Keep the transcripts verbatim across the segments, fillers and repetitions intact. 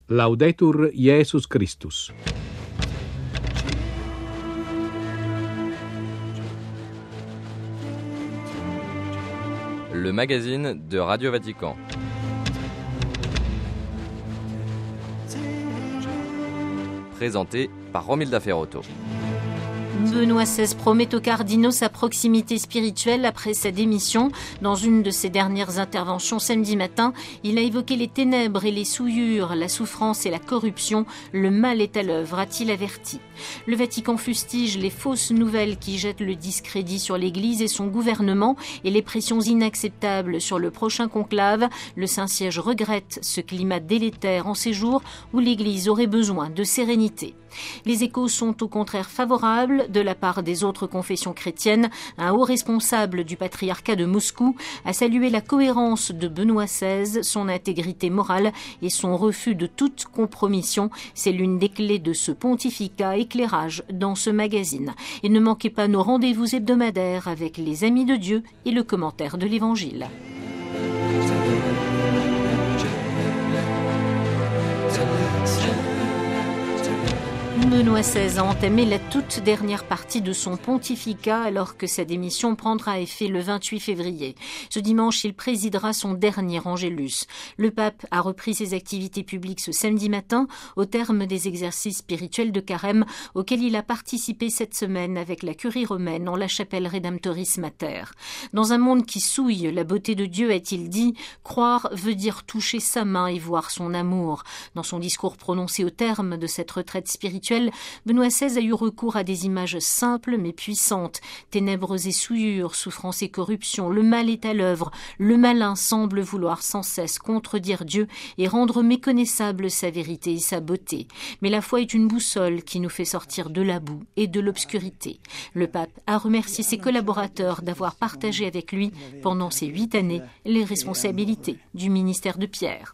Laudetur Jesus Christus. Le magazine de Radio Vatican. Présenté par Romilda Ferrotto. Benoît seize promet aux cardinaux sa proximité spirituelle après sa démission. Dans une de ses dernières interventions samedi matin, il a évoqué les ténèbres et les souillures, la souffrance et la corruption. Le mal est à l'œuvre, a-t-il averti. Le Vatican fustige les fausses nouvelles qui jettent le discrédit sur l'Église et son gouvernement et les pressions inacceptables sur le prochain conclave. Le Saint-Siège regrette ce climat délétère en ces jours où l'Église aurait besoin de sérénité. Les échos sont au contraire favorables de la part des autres confessions chrétiennes. Un haut responsable du patriarcat de Moscou a salué la cohérence de Benoît seize, son intégrité morale et son refus de toute compromission. C'est l'une des clés de ce pontificat. Éclairage dans ce magazine. Et ne manquez pas nos rendez-vous hebdomadaires avec les Amis de Dieu et le commentaire de l'Évangile. Benoît seize a entamé la toute dernière partie de son pontificat alors que sa démission prendra effet le vingt-huit février. Ce dimanche, il présidera son dernier Angélus. Le pape a repris ses activités publiques ce samedi matin au terme des exercices spirituels de carême auxquels il a participé cette semaine avec la curie romaine en la chapelle Redemptoris Mater. Dans un monde qui souille la beauté de Dieu, a-t-il dit, croire veut dire toucher sa main et voir son amour. Dans son discours prononcé au terme de cette retraite spirituelle, Benoît seize a eu recours à des images simples mais puissantes. Ténèbres et souillures, souffrance et corruption, le mal est à l'œuvre. Le malin semble vouloir sans cesse contredire Dieu et rendre méconnaissable sa vérité et sa beauté. Mais la foi est une boussole qui nous fait sortir de la boue et de l'obscurité. Le pape a remercié ses collaborateurs d'avoir partagé avec lui, pendant ces huit années, les responsabilités du ministère de Pierre.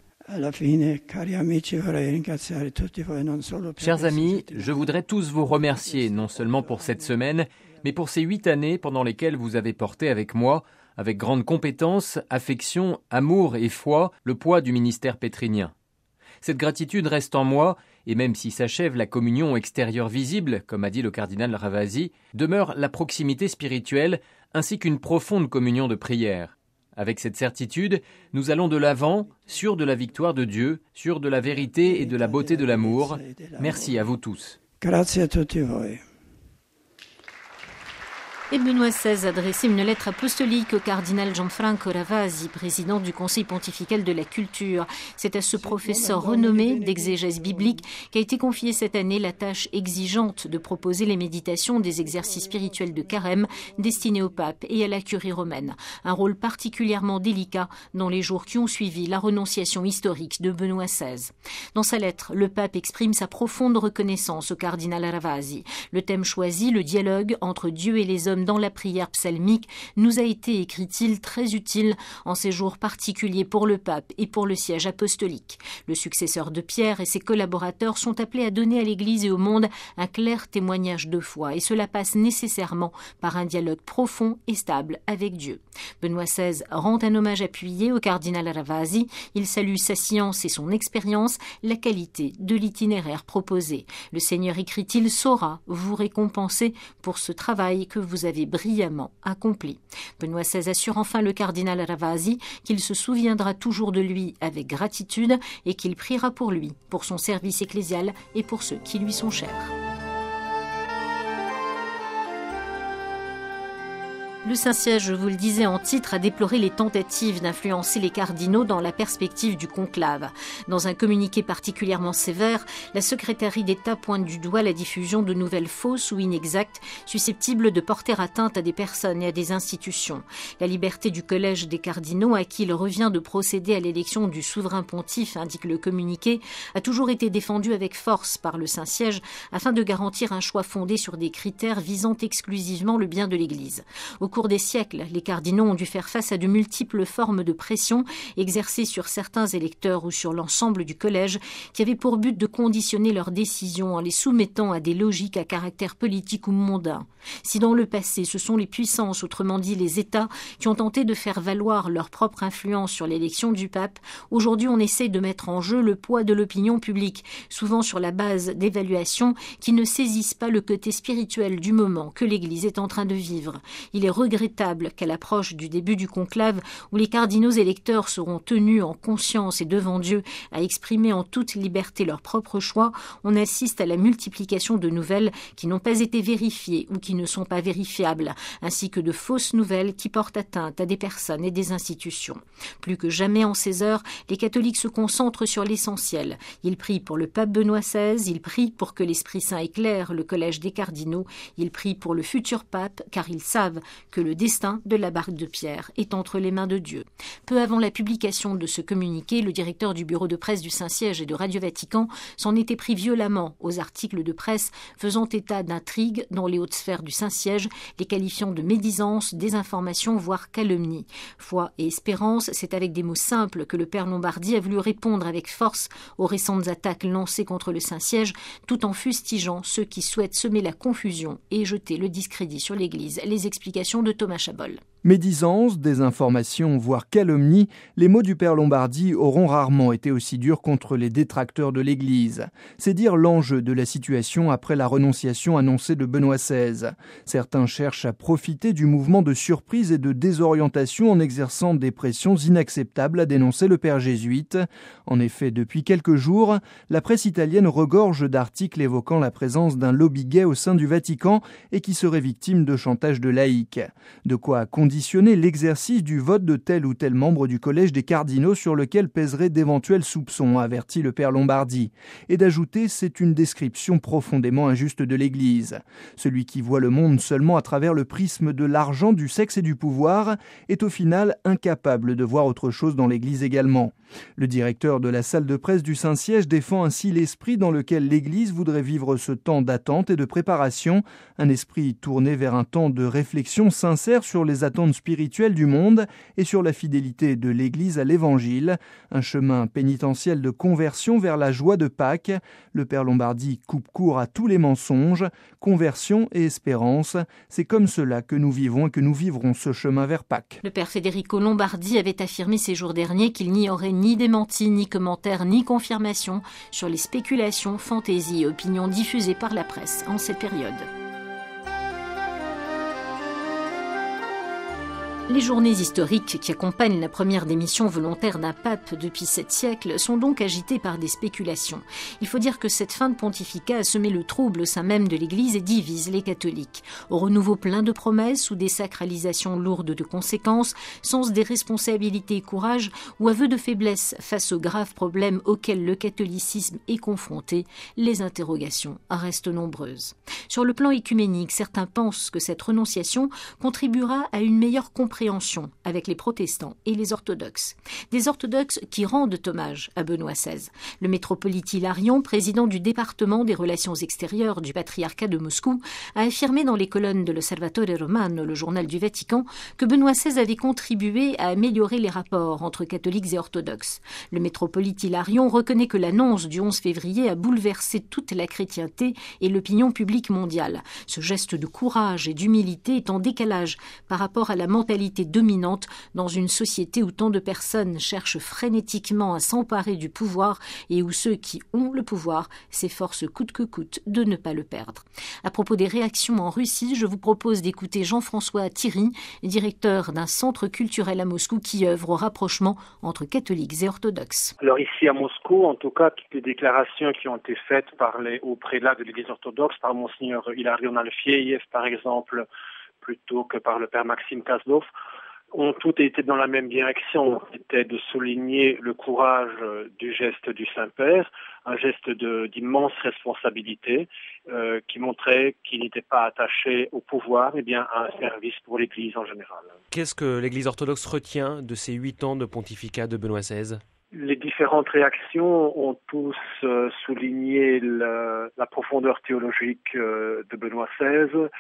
Chers amis, je voudrais tous vous remercier, non seulement pour cette semaine, mais pour ces huit années pendant lesquelles vous avez porté avec moi, avec grande compétence, affection, amour et foi, le poids du ministère pétrinien. Cette gratitude reste en moi, et même si s'achève la communion extérieure visible, comme a dit le cardinal Ravasi, demeure la proximité spirituelle, ainsi qu'une profonde communion de prière. Avec cette certitude, nous allons de l'avant, sûrs de la victoire de Dieu, sûrs de la vérité et de la beauté de l'amour. Merci à vous tous. Grazie a tutti voi. Et Benoît seize a adressé une lettre apostolique au cardinal Gianfranco Ravasi, président du Conseil pontifical de la culture. C'est à ce professeur renommé d'exégèse biblique qu'a été confiée cette année la tâche exigeante de proposer les méditations des exercices spirituels de carême destinés au pape et à la curie romaine. Un rôle particulièrement délicat dans les jours qui ont suivi la renonciation historique de Benoît seize. Dans sa lettre, le pape exprime sa profonde reconnaissance au cardinal Ravasi. Le thème choisi, le dialogue entre Dieu et les hommes dans la prière psalmique, nous a été, écrit-il, très utile en ces jours particuliers pour le pape et pour le siège apostolique. Le successeur de Pierre et ses collaborateurs sont appelés à donner à l'Église et au monde un clair témoignage de foi, et cela passe nécessairement par un dialogue profond et stable avec Dieu. Benoît seize rend un hommage appuyé au cardinal Ravasi. Il salue sa science et son expérience, la qualité de l'itinéraire proposé. Le Seigneur, écrit-il, saura vous récompenser pour ce travail que vous avez brillamment accompli. Benoît seize assure enfin le cardinal Ravasi qu'il se souviendra toujours de lui avec gratitude et qu'il priera pour lui, pour son service ecclésial et pour ceux qui lui sont chers. Le Saint-Siège, je vous le disais en titre, a déploré les tentatives d'influencer les cardinaux dans la perspective du conclave. Dans un communiqué particulièrement sévère, la secrétaire d'État pointe du doigt la diffusion de nouvelles fausses ou inexactes, susceptibles de porter atteinte à des personnes et à des institutions. La liberté du collège des cardinaux, à qui il revient de procéder à l'élection du souverain pontife, indique le communiqué, a toujours été défendue avec force par le Saint-Siège afin de garantir un choix fondé sur des critères visant exclusivement le bien de l'Église. Au cours des siècles, les cardinaux ont dû faire face à de multiples formes de pression exercées sur certains électeurs ou sur l'ensemble du collège, qui avaient pour but de conditionner leurs décisions en les soumettant à des logiques à caractère politique ou mondain. Si dans le passé, ce sont les puissances, autrement dit les États, qui ont tenté de faire valoir leur propre influence sur l'élection du pape, aujourd'hui on essaie de mettre en jeu le poids de l'opinion publique, souvent sur la base d'évaluations qui ne saisissent pas le côté spirituel du moment que l'Église est en train de vivre. Il est regrettable qu'à l'approche du début du conclave, où les cardinaux électeurs seront tenus en conscience et devant Dieu à exprimer en toute liberté leur propre choix, on assiste à la multiplication de nouvelles qui n'ont pas été vérifiées ou qui ne sont pas vérifiables, ainsi que de fausses nouvelles qui portent atteinte à des personnes et des institutions. Plus que jamais en ces heures, les catholiques se concentrent sur l'essentiel. Ils prient pour le pape Benoît seize, ils prient pour que l'Esprit Saint éclaire le collège des cardinaux, ils prient pour le futur pape, car ils savent que le destin de la barque de Pierre est entre les mains de Dieu. Peu avant la publication de ce communiqué, le directeur du bureau de presse du Saint-Siège et de Radio Vatican s'en était pris violemment aux articles de presse faisant état d'intrigues dans les hautes sphères du Saint-Siège, les qualifiant de médisance, désinformation, voire calomnie. Foi et espérance, c'est avec des mots simples que le père Lombardi a voulu répondre avec force aux récentes attaques lancées contre le Saint-Siège, tout en fustigeant ceux qui souhaitent semer la confusion et jeter le discrédit sur l'Église. Les explications de Thomas Chabol. Médisance, désinformation, voire calomnie, les mots du père Lombardi auront rarement été aussi durs contre les détracteurs de l'Église. C'est dire l'enjeu de la situation après la renonciation annoncée de Benoît seize. Certains cherchent à profiter du mouvement de surprise et de désorientation en exerçant des pressions inacceptables, a dénoncé le père jésuite. En effet, depuis quelques jours, la presse italienne regorge d'articles évoquant la présence d'un lobby gay au sein du Vatican et qui serait victime de chantage de laïcs. De quoi conditionner l'exercice du vote de tel ou tel membre du collège des cardinaux sur lequel pèseraient d'éventuels soupçons, a averti le père Lombardi. Et d'ajouter, c'est une description profondément injuste de l'Église. Celui qui voit le monde seulement à travers le prisme de l'argent, du sexe et du pouvoir est au final incapable de voir autre chose dans l'Église également. Le directeur de la salle de presse du Saint-Siège défend ainsi l'esprit dans lequel l'Église voudrait vivre ce temps d'attente et de préparation, un esprit tourné vers un temps de réflexion sincère sur les attentes spirituelles du monde et sur la fidélité de l'Église à l'Évangile, un chemin pénitentiel de conversion vers la joie de Pâques. Le père Lombardi coupe court à tous les mensonges, conversion et espérance. C'est comme cela que nous vivons et que nous vivrons ce chemin vers Pâques. Le père Federico Lombardi avait affirmé ces jours derniers qu'il n'y aurait ni démenti, ni commentaire, ni confirmation sur les spéculations, fantaisies et opinions diffusées par la presse en cette période. Les journées historiques qui accompagnent la première démission volontaire d'un pape depuis sept siècles sont donc agitées par des spéculations. Il faut dire que cette fin de pontificat a semé le trouble au sein même de l'Église et divise les catholiques. Au renouveau plein de promesses ou des sacralisations lourdes de conséquences, sens des responsabilités et courage ou aveu de faiblesse face aux graves problèmes auxquels le catholicisme est confronté, les interrogations restent nombreuses. Sur le plan œcuménique, certains pensent que cette renonciation contribuera à une meilleure compréhension avec les protestants et les orthodoxes. Des orthodoxes qui rendent hommage à Benoît seize. Le métropolite Hilarion, président du département des relations extérieures du patriarcat de Moscou, a affirmé dans les colonnes de l'Osservatore Romano, le journal du Vatican, que Benoît seize avait contribué à améliorer les rapports entre catholiques et orthodoxes. Le métropolite Hilarion reconnaît que l'annonce du onze février a bouleversé toute la chrétienté et l'opinion publique mondiale. Ce geste de courage et d'humilité est en décalage par rapport à la mentalité dominante dans une société où tant de personnes cherchent frénétiquement à s'emparer du pouvoir et où ceux qui ont le pouvoir s'efforcent coûte que coûte de ne pas le perdre. À propos des réactions en Russie, je vous propose d'écouter Jean-François Thierry, directeur d'un centre culturel à Moscou qui œuvre au rapprochement entre catholiques et orthodoxes. Alors ici à Moscou, en tout cas, toutes les déclarations qui ont été faites par les hauts prélats de l'Église orthodoxe, par Monseigneur Hilarion Alfieyev par exemple, plutôt que par le père Maxime Kazlov, ont toutes été dans la même direction, c'était de souligner le courage du geste du Saint-Père, un geste de, d'immense responsabilité euh, qui montrait qu'il n'était pas attaché au pouvoir, mais bien à un service pour l'Église en général. Qu'est-ce que l'Église orthodoxe retient de ces huit ans de pontificat de Benoît seize ? Les différentes réactions ont tous euh, souligné le, la profondeur théologique euh, de Benoît seize,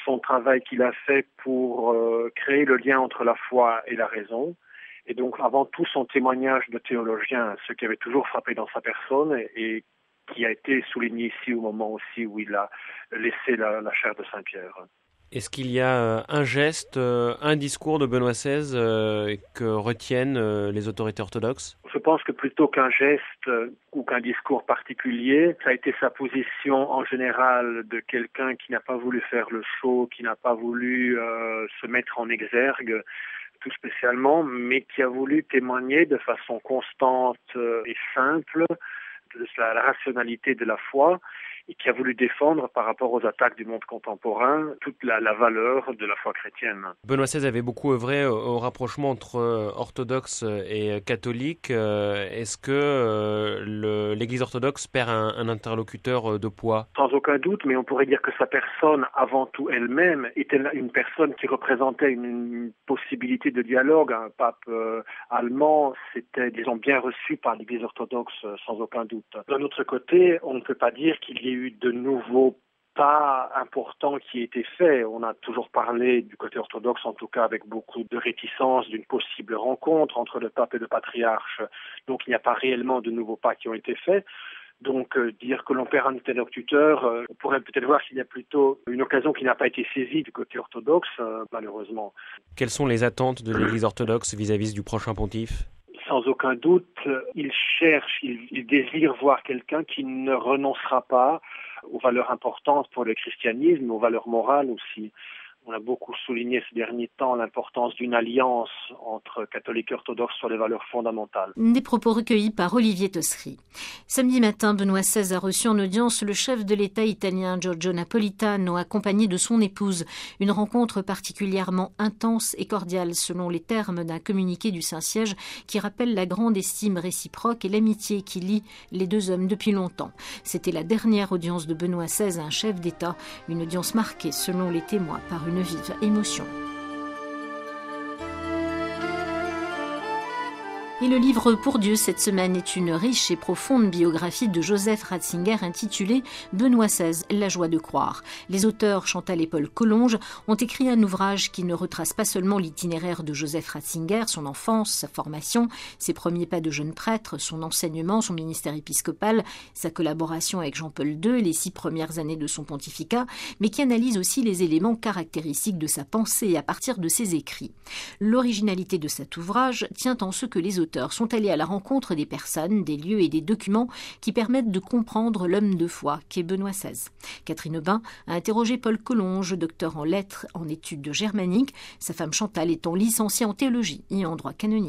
son travail qu'il a fait pour euh, créer le lien entre la foi et la raison. Et donc, avant tout, son témoignage de théologien, ce qui avait toujours frappé dans sa personne et, et qui a été souligné ici au moment aussi où il a laissé la, la chaire de Saint-Pierre. Est-ce qu'il y a un geste, un discours de Benoît seize euh, que retiennent euh, les autorités orthodoxes ? Je pense que plutôt qu'un geste ou qu'un discours particulier, ça a été sa position en général de quelqu'un qui n'a pas voulu faire le show, qui n'a pas voulu euh, se mettre en exergue tout spécialement, mais qui a voulu témoigner de façon constante et simple de la, la rationalité de la foi et qui a voulu défendre par rapport aux attaques du monde contemporain toute la, la valeur de la foi chrétienne. Benoît seize avait beaucoup œuvré au, au rapprochement entre euh, orthodoxes et catholiques. Euh, est-ce que euh, le, l'Église orthodoxe perd un, un interlocuteur de poids ? Sans aucun doute, mais on pourrait dire que sa personne, avant tout elle-même, était une personne qui représentait une, une possibilité de dialogue. Un pape euh, allemand, c'était, disons, bien reçu par l'Église orthodoxe, euh, sans aucun doute. D'un autre côté, on ne peut pas dire qu'il y ait eu de nouveaux pas importants qui étaient faits. On a toujours parlé du côté orthodoxe, en tout cas avec beaucoup de réticence, d'une possible rencontre entre le pape et le patriarche. Donc il n'y a pas réellement de nouveaux pas qui ont été faits. Donc euh, dire que l'on perd un interlocuteur, euh, on pourrait peut-être voir qu'il y a plutôt une occasion qui n'a pas été saisie du côté orthodoxe, euh, malheureusement. Quelles sont les attentes de l'Église orthodoxe vis-à-vis du prochain pontife ? Sans aucun doute, il cherche, il, il désire voir quelqu'un qui ne renoncera pas aux valeurs importantes pour le christianisme, aux valeurs morales aussi. On a beaucoup souligné ces derniers temps l'importance d'une alliance entre catholiques et orthodoxes sur les valeurs fondamentales. Des propos recueillis par Olivier Tossery. Samedi matin, Benoît seize a reçu en audience le chef de l'État italien Giorgio Napolitano, accompagné de son épouse. Une rencontre particulièrement intense et cordiale, selon les termes d'un communiqué du Saint-Siège qui rappelle la grande estime réciproque et l'amitié qui lie les deux hommes depuis longtemps. C'était la dernière audience de Benoît seize à un chef d'État, une audience marquée, selon les témoins, par une vive émotion. Et le livre Pour Dieu cette semaine est une riche et profonde biographie de Joseph Ratzinger intitulée Benoît seize, la joie de croire. Les auteurs Chantal et Paul Collonges ont écrit un ouvrage qui ne retrace pas seulement l'itinéraire de Joseph Ratzinger, son enfance, sa formation, ses premiers pas de jeune prêtre, son enseignement, son ministère épiscopal, sa collaboration avec Jean-Paul deux, les six premières années de son pontificat, mais qui analyse aussi les éléments caractéristiques de sa pensée à partir de ses écrits. L'originalité de cet ouvrage tient en ce que les auteurs sont allés à la rencontre des personnes, des lieux et des documents qui permettent de comprendre l'homme de foi qu'est Benoît seize. Catherine Aubin a interrogé Paul Collonges, docteur en lettres en études germaniques, sa femme Chantal étant licenciée en théologie et en droit canonique.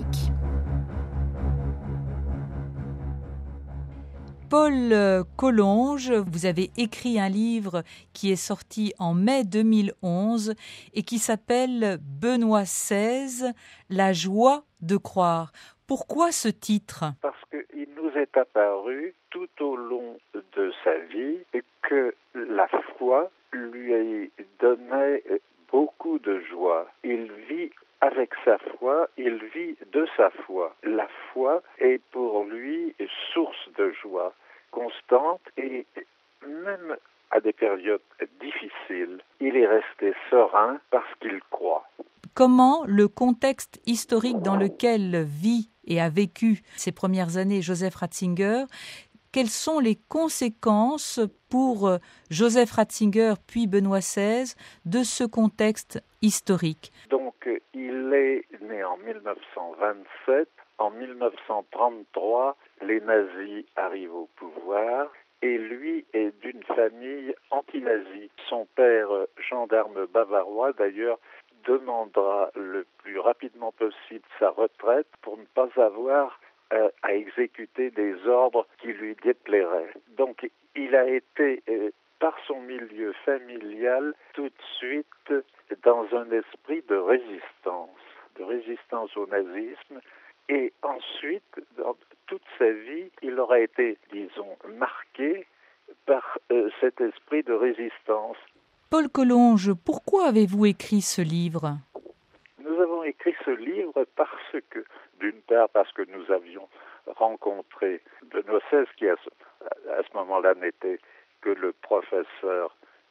Paul Collonges, vous avez écrit un livre qui est sorti en mai deux mille onze et qui s'appelle Benoît seize, la joie de croire. Pourquoi ce titre ? Parce qu'il nous est apparu tout au long de sa vie que la foi lui donnait beaucoup de joie. Il vit avec sa foi, il vit de sa foi. La foi est pour lui source de joie constante et même à des périodes difficiles, il est resté serein parce qu'il croit. Comment le contexte historique dans lequel vit et a vécu ses premières années Joseph Ratzinger, quelles sont les conséquences pour Joseph Ratzinger puis Benoît seize de ce contexte historique ? Donc il est né en dix-neuf cent vingt-sept. En dix-neuf cent trente-trois, les nazis arrivent au pouvoir et lui est d'une famille anti-nazie. Son père, gendarme bavarois d'ailleurs, demandera le plus rapidement possible sa retraite pour ne pas avoir euh, à exécuter des ordres qui lui déplairaient. Donc il a été, euh, par son milieu familial, tout de suite dans un esprit de résistance, de résistance au nazisme. Et ensuite, dans toute sa vie, il aura été, disons, marqué par euh, cet esprit de résistance. Paul Collonges, pourquoi avez-vous écrit ce livre ? Nous avons écrit ce livre parce que, d'une part, parce que nous avions rencontré Benoît seize, qui à ce, à ce moment-là n'était que le professeur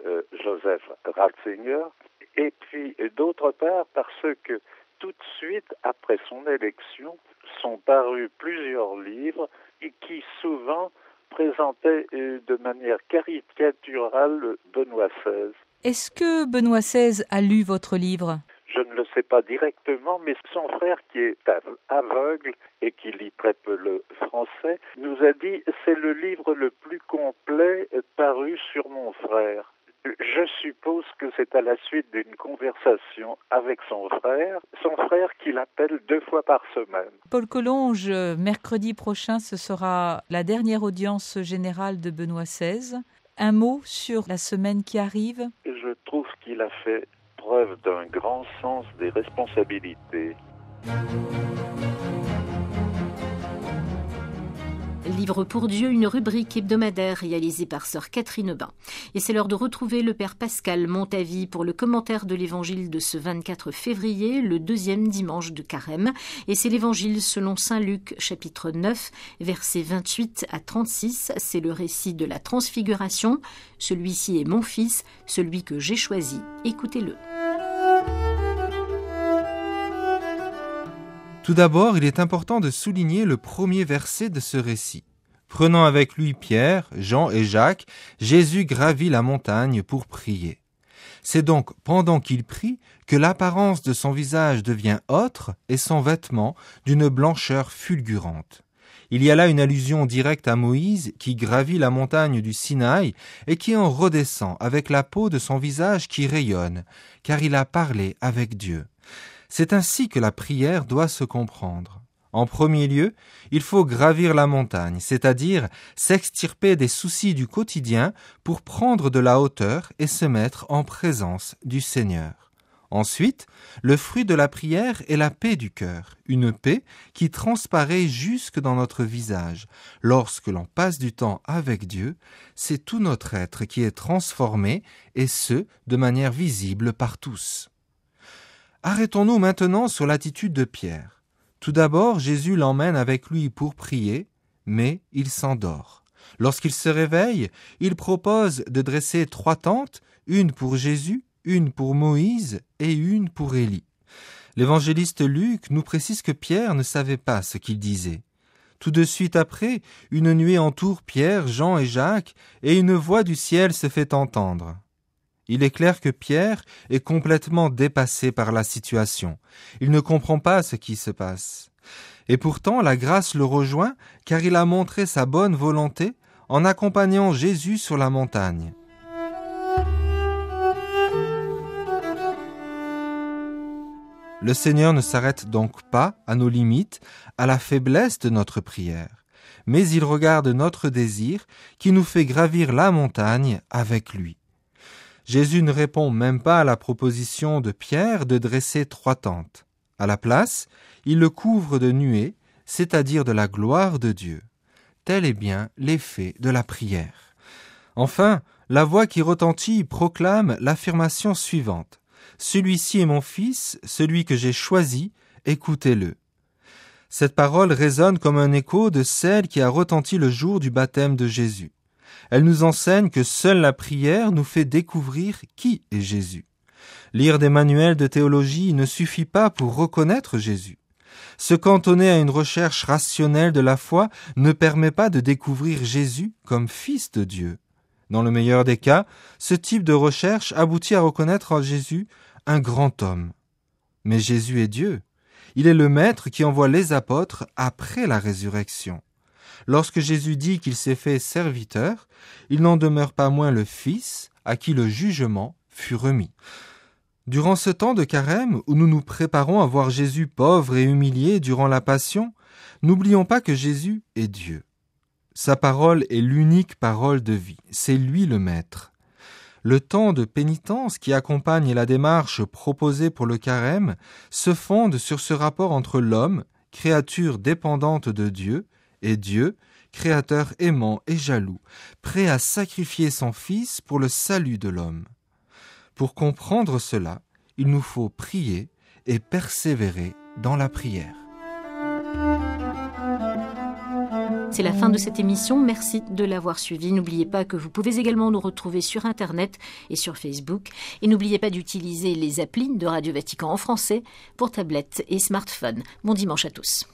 euh, Joseph Ratzinger, et puis d'autre part parce que tout de suite après son élection sont parus plusieurs livres qui souvent présentaient de manière caricaturale Benoît seize. Est-ce que Benoît seize a lu votre livre ? Je ne le sais pas directement, mais son frère, qui est aveugle et qui lit très peu le français, nous a dit « c'est le livre le plus complet paru sur mon frère ». Je suppose que c'est à la suite d'une conversation avec son frère, son frère qui l'appelle deux fois par semaine. Paul Collonges, mercredi prochain, ce sera la dernière audience générale de Benoît seize. Un mot sur la semaine qui arrive ? Je trouve qu'il a fait preuve d'un grand sens des responsabilités. Livre pour Dieu, une rubrique hebdomadaire réalisée par sœur Catherine Bain. Et c'est l'heure de retrouver le père Pascal Montavi pour le commentaire de l'évangile de ce vingt-quatre février, le deuxième dimanche de Carême. Et c'est l'évangile selon saint Luc, chapitre neuf, versets vingt-huit à trente-six. C'est le récit de la transfiguration. Celui-ci est mon fils, celui que j'ai choisi. Écoutez-le. Tout d'abord, il est important de souligner le premier verset de ce récit. Prenant avec lui Pierre, Jean et Jacques, Jésus gravit la montagne pour prier. C'est donc pendant qu'il prie que l'apparence de son visage devient autre et son vêtement d'une blancheur fulgurante. Il y a là une allusion directe à Moïse qui gravit la montagne du Sinaï et qui en redescend avec la peau de son visage qui rayonne, car il a parlé avec Dieu. C'est ainsi que la prière doit se comprendre. En premier lieu, il faut gravir la montagne, c'est-à-dire s'extirper des soucis du quotidien pour prendre de la hauteur et se mettre en présence du Seigneur. Ensuite, le fruit de la prière est la paix du cœur, une paix qui transparaît jusque dans notre visage. Lorsque l'on passe du temps avec Dieu, c'est tout notre être qui est transformé, et ce, de manière visible par tous. Arrêtons-nous maintenant sur l'attitude de Pierre. Tout d'abord, Jésus l'emmène avec lui pour prier, mais il s'endort. Lorsqu'il se réveille, il propose de dresser trois tentes, une pour Jésus, une pour Moïse et une pour Élie. L'évangéliste Luc nous précise que Pierre ne savait pas ce qu'il disait. Tout de suite après, une nuée entoure Pierre, Jean et Jacques, et une voix du ciel se fait entendre. Il est clair que Pierre est complètement dépassé par la situation. Il ne comprend pas ce qui se passe. Et pourtant, la grâce le rejoint, car il a montré sa bonne volonté en accompagnant Jésus sur la montagne. Le Seigneur ne s'arrête donc pas à nos limites, à la faiblesse de notre prière, mais il regarde notre désir qui nous fait gravir la montagne avec lui. Jésus ne répond même pas à la proposition de Pierre de dresser trois tentes. À la place, il le couvre de nuées, c'est-à-dire de la gloire de Dieu. Tel est bien l'effet de la prière. Enfin, la voix qui retentit proclame l'affirmation suivante. « Celui-ci est mon fils, celui que j'ai choisi, écoutez-le. » Cette parole résonne comme un écho de celle qui a retenti le jour du baptême de Jésus. Elle nous enseigne que seule la prière nous fait découvrir qui est Jésus. Lire des manuels de théologie ne suffit pas pour reconnaître Jésus. Se cantonner à une recherche rationnelle de la foi ne permet pas de découvrir Jésus comme Fils de Dieu. Dans le meilleur des cas, ce type de recherche aboutit à reconnaître en Jésus un grand homme. Mais Jésus est Dieu. Il est le Maître qui envoie les apôtres après la résurrection. Lorsque Jésus dit qu'il s'est fait serviteur, il n'en demeure pas moins le Fils à qui le jugement fut remis. Durant ce temps de carême où nous nous préparons à voir Jésus pauvre et humilié durant la Passion, n'oublions pas que Jésus est Dieu. Sa parole est l'unique parole de vie, c'est lui le Maître. Le temps de pénitence qui accompagne la démarche proposée pour le carême se fonde sur ce rapport entre l'homme, créature dépendante de Dieu, et Dieu, créateur aimant et jaloux, prêt à sacrifier son Fils pour le salut de l'homme. Pour comprendre cela, il nous faut prier et persévérer dans la prière. C'est la fin de cette émission. Merci de l'avoir suivi. N'oubliez pas que vous pouvez également nous retrouver sur Internet et sur Facebook. Et n'oubliez pas d'utiliser les applis de Radio Vatican en français pour tablettes et smartphones. Bon dimanche à tous.